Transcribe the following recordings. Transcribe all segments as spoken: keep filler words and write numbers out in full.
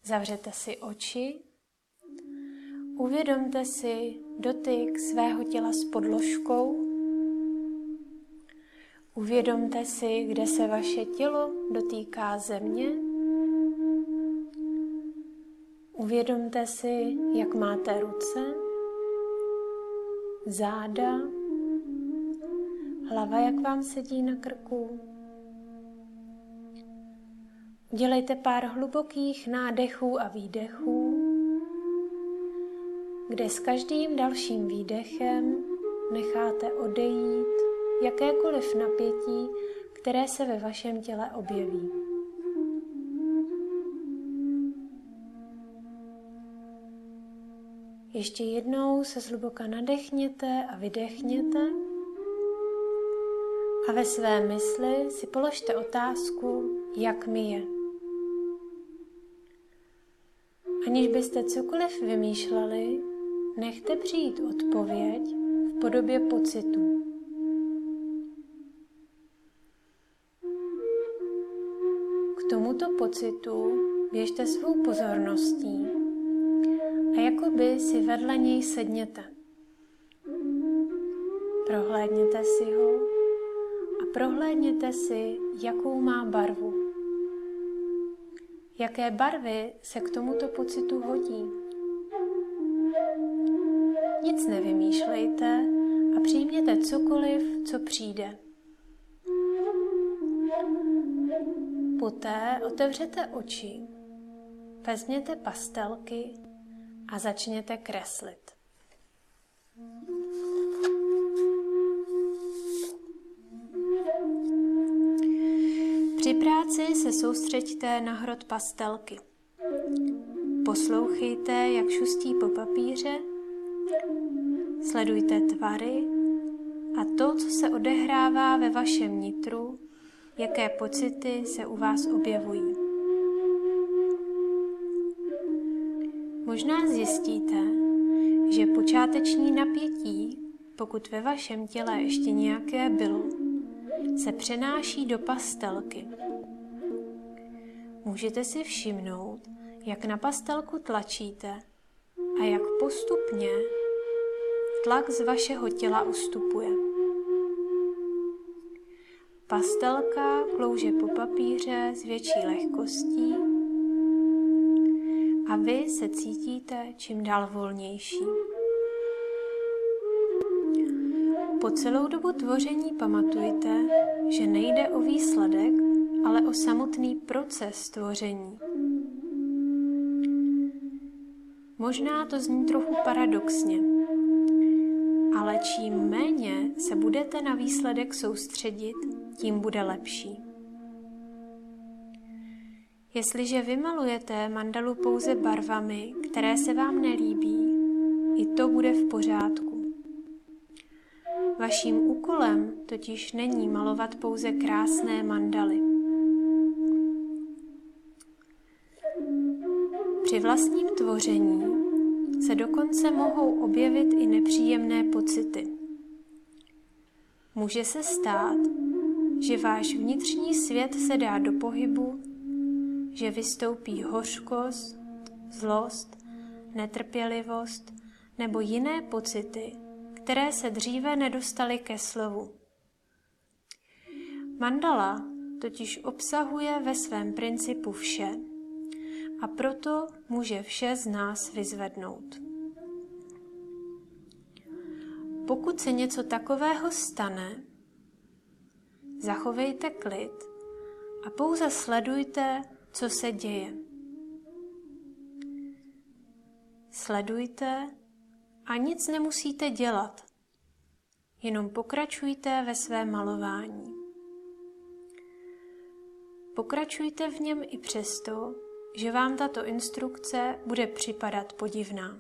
Zavřete si oči, uvědomte si dotyk svého těla s podložkou, uvědomte si, kde se vaše tělo dotýká země, uvědomte si, jak máte ruce, záda, hlava, jak vám sedí na krku. Udělejte pár hlubokých nádechů a výdechů, kde s každým dalším výdechem necháte odejít jakékoliv napětí, které se ve vašem těle objeví. Ještě jednou se zhluboka nadechněte a vydechněte a ve své mysli si položte otázku, jak mi je. Aniž byste cokoliv vymýšleli, nechte přijít odpověď v podobě pocitu. K tomuto pocitu běžte svou pozorností a jakoby si vedle něj sedněte. Prohlédněte si ho a prohlédněte si, jakou má barvu. Jaké barvy se k tomuto pocitu hodí. Nic nevymýšlejte a přijměte cokoliv, co přijde. Poté otevřete oči, vezměte pastelky a začněte kreslit. Při práci se soustřeďte na hrot pastelky. Poslouchejte, jak šustí po papíře, sledujte tvary a to, co se odehrává ve vašem nitru, jaké pocity se u vás objevují. Možná zjistíte, že počáteční napětí, pokud ve vašem těle ještě nějaké bylo, se přenáší do pastelky. Můžete si všimnout, jak na pastelku tlačíte a jak postupně tlak z vašeho těla ustupuje. Pastelka klouže po papíře s větší lehkostí a vy se cítíte čím dál volnější. Po celou dobu tvoření pamatujte, že nejde o výsledek, ale o samotný proces tvoření. Možná to zní trochu paradoxně, ale čím méně se budete na výsledek soustředit, tím bude lepší. Jestliže vymalujete mandalu pouze barvami, které se vám nelíbí, i to bude v pořádku. Vaším úkolem totiž není malovat pouze krásné mandaly. Při vlastním tvoření se dokonce mohou objevit i nepříjemné pocity. Může se stát, že váš vnitřní svět se dá do pohybu, že vystoupí hořkost, zlost, netrpělivost nebo jiné pocity, které se dříve nedostaly ke slovu. Mandala totiž obsahuje ve svém principu vše a proto může vše z nás vyzvednout. Pokud se něco takového stane, zachovejte klid a pouze sledujte, co se děje. Sledujte a nic nemusíte dělat, jenom pokračujte ve svém malování. Pokračujte v něm i přesto, že vám tato instrukce bude připadat podivná.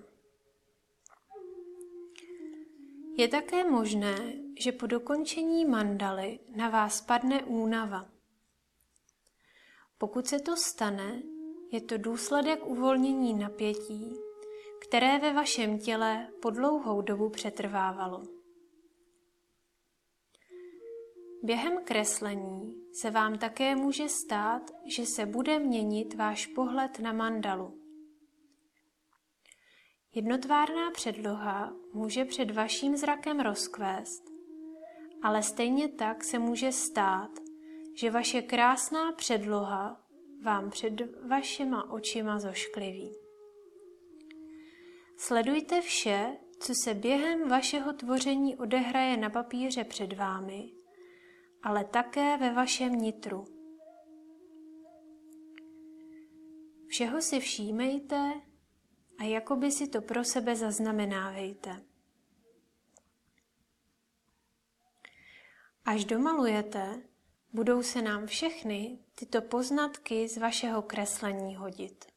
Je také možné, že po dokončení mandaly na vás padne únava. Pokud se to stane, je to důsledek uvolnění napětí, které ve vašem těle po dlouhou dobu přetrvávalo. Během kreslení se vám také může stát, že se bude měnit váš pohled na mandalu. Jednotvárná předloha může před vaším zrakem rozkvést, ale stejně tak se může stát, že vaše krásná předloha vám před vašima očima zoškliví. Sledujte vše, co se během vašeho tvoření odehraje na papíře před vámi, ale také ve vašem nitru. Všeho si všímejte a jakoby si to pro sebe zaznamenávejte. Až domalujete, budou se nám všechny tyto poznatky z vašeho kreslení hodit.